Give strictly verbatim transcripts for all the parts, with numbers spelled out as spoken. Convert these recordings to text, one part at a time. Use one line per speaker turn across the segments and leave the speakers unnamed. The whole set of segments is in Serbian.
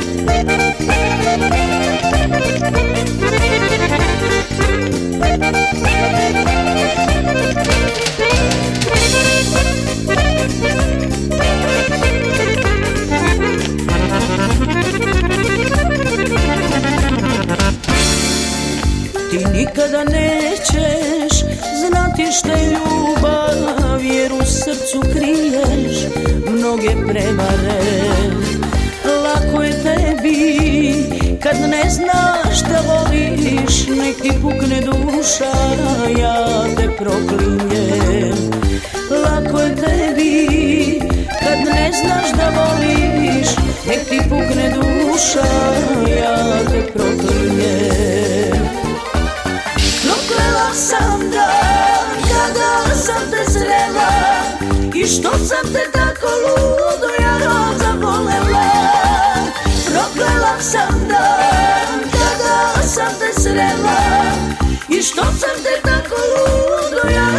Ti nikada nećeš znati šta je ljubav, jer u srcu kriješ mnoge prevare. Lako je tebi kad ne znaš da voliš, nek ti pukne duša, ja te proklinjem. Lako je tebi kad ne znaš da voliš, nek ti pukne duša, ja te proklinjem. Proklela sam dan kada sam te srela i što sam te tako ludo ja zavolela. Proklela sam dan kada sam te srela i što sam te tako ludo ja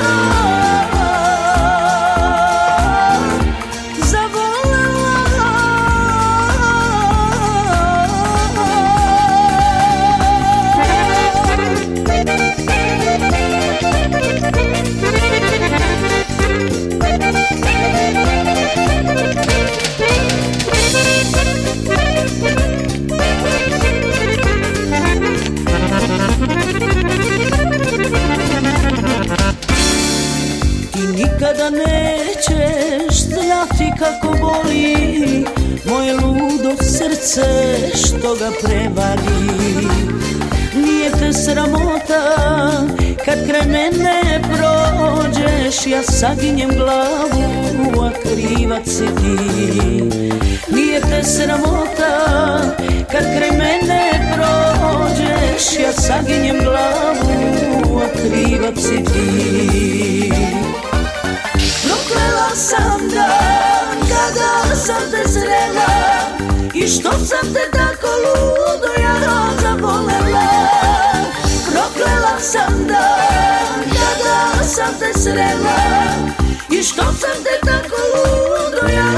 Nikada nećeš znati kako boli moje ludo srce što ga prevari. Nije te sramota kad kraj mene prođeš, ja saginjem glavu, a krivac si ti. Nije te sramota kad kraj mene prođeš, ja saginjem glavu, a krivac si ti. Proklela sam dan kada sam te srela i što sam te tako ludo ja zavolela. Proklela sam dan kada sam te srela i što sam te tako ludo ja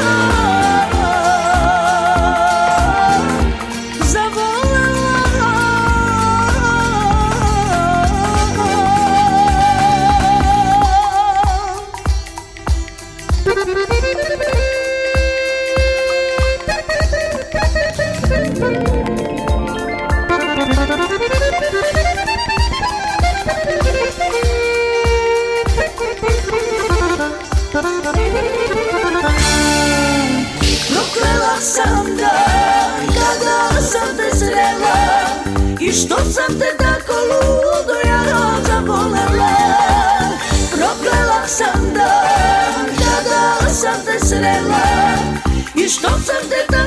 sam dan kada sam te srela i što sam te tako ludo ja zavolela. Proklela sam dan kada sam te srela i što sam te tako